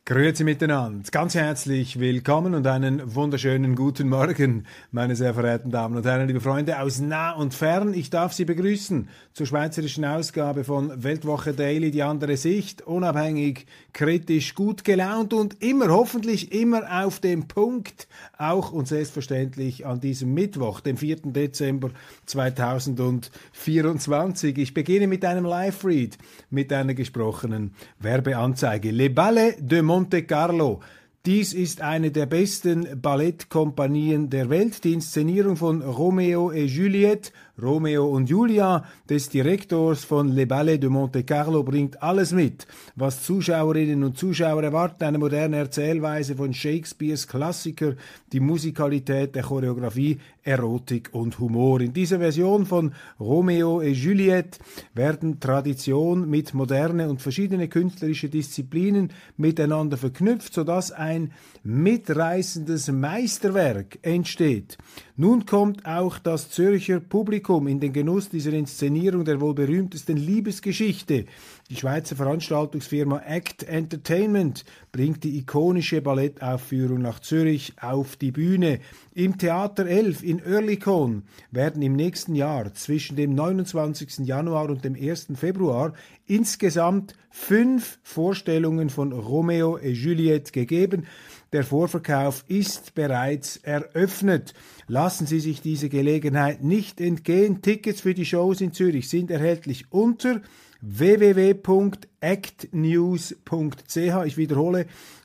Grüezi miteinander, ganz herzlich willkommen und einen wunderschönen guten Morgen, meine sehr verehrten Damen und Herren, liebe Freunde aus nah und fern. Ich darf Sie begrüßen zur schweizerischen Ausgabe von Weltwoche Daily, die andere Sicht, unabhängig, kritisch, gut gelaunt und immer, hoffentlich immer auf dem Punkt, auch und selbstverständlich an diesem Mittwoch, dem 4. Dezember 2024. Ich beginne mit einem Live-Read, mit einer gesprochenen Werbeanzeige. Le Ballet de Monte Carlo. Dies ist eine der besten Ballettkompanien der Welt. Die Inszenierung von Romeo et Juliette, Romeo und Julia, des Direktors von Le Ballet de Monte Carlo, bringt alles mit, was Zuschauerinnen und Zuschauer erwarten. Eine moderne Erzählweise von Shakespeares Klassiker, die Musikalität der Choreografie, Erotik und Humor. In dieser Version von Romeo et Juliette werden Tradition mit Moderne und verschiedene künstlerische Disziplinen miteinander verknüpft, sodass ein mitreißendes Meisterwerk entsteht. Nun kommt auch das Zürcher Publikum in den Genuss dieser Inszenierung der wohl berühmtesten Liebesgeschichte. Die Schweizer Veranstaltungsfirma Act Entertainment bringt die ikonische Ballettaufführung nach Zürich auf die Bühne. Im Theater 11 in Oerlikon werden im nächsten Jahr zwischen dem 29. Januar und dem 1. Februar insgesamt 5 Vorstellungen von Romeo et Juliette gegeben. Der Vorverkauf ist bereits eröffnet. Lassen Sie sich diese Gelegenheit nicht entgehen. Tickets für die Shows in Zürich sind erhältlich unter www.actnews.ch. Ich wiederhole,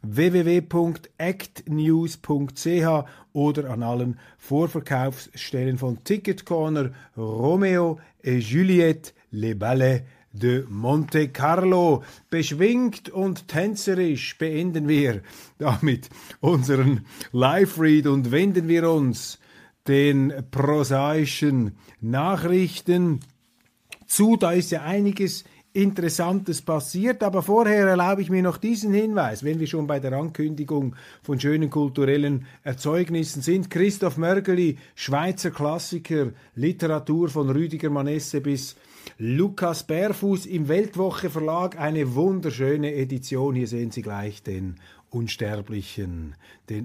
www.actnews.ch oder an allen Vorverkaufsstellen von Ticket Corner. Romeo et Juliette, Le Ballet de Monte Carlo. Beschwingt und tänzerisch beenden wir damit unseren Live-Read und wenden wir uns den prosaischen Nachrichten zu. Da ist ja einiges Interessantes passiert, aber vorher erlaube ich mir noch diesen Hinweis, wenn wir schon bei der Ankündigung von schönen kulturellen Erzeugnissen sind. Christoph Mörgeli, Schweizer Klassiker, Literatur von Rüdiger Manesse bis Lukas Bärfuß im Weltwoche Verlag, eine wunderschöne Edition. Hier sehen Sie gleich den unsterblichen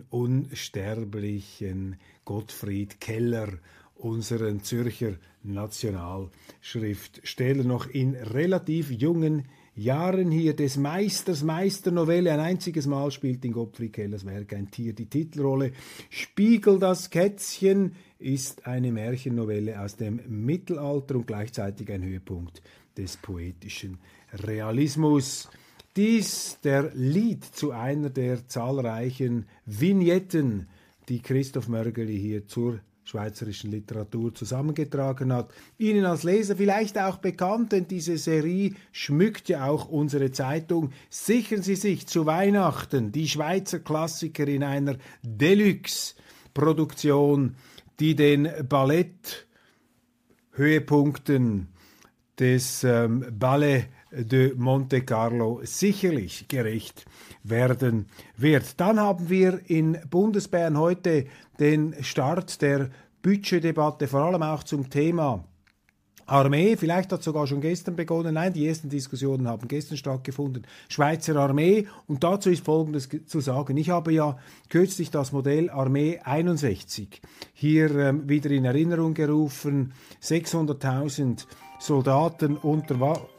Gottfried Keller, unseren Zürcher Nationalschriftsteller, noch in relativ jungen Jahren hier des Meisters Meisternovelle. Ein einziges Mal spielt in Gottfried Kellers Werk ein Tier die Titelrolle. Spiegel das Kätzchen ist eine Märchennovelle aus dem Mittelalter und gleichzeitig ein Höhepunkt des poetischen Realismus. Dies der Lied zu einer der zahlreichen Vignetten, die Christoph Mörgeli hier zur schweizerischen Literatur zusammengetragen hat. Ihnen als Leser vielleicht auch bekannt, denn diese Serie schmückt ja auch unsere Zeitung. Sichern Sie sich zu Weihnachten die Schweizer Klassiker in einer Deluxe-Produktion, die den Ballett-Höhepunkten des Ballet de Monte Carlo sicherlich gerecht werden wird. Dann haben wir in Bundesbern heute den Start der Budgetdebatte, vor allem auch zum Thema Armee. Vielleicht hat es sogar schon gestern begonnen. Nein, die ersten Diskussionen haben gestern stattgefunden. Schweizer Armee. Und dazu ist Folgendes zu sagen. Ich habe ja kürzlich das Modell Armee 61 hier wieder in Erinnerung gerufen. 600.000 Soldaten unter